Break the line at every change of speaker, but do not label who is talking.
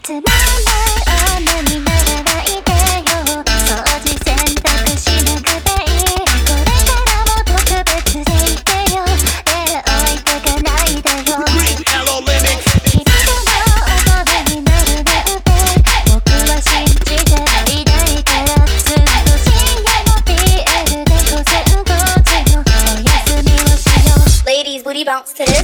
つまんない女にならないでよ。掃除洗濯しなくていい。これからも特別でいてよ。手置いてかないでよ。君のお供になるなんて僕は信じていないから。ずっと深夜の BL で午前5時のお休みをしよう。 Ladies booty bounce today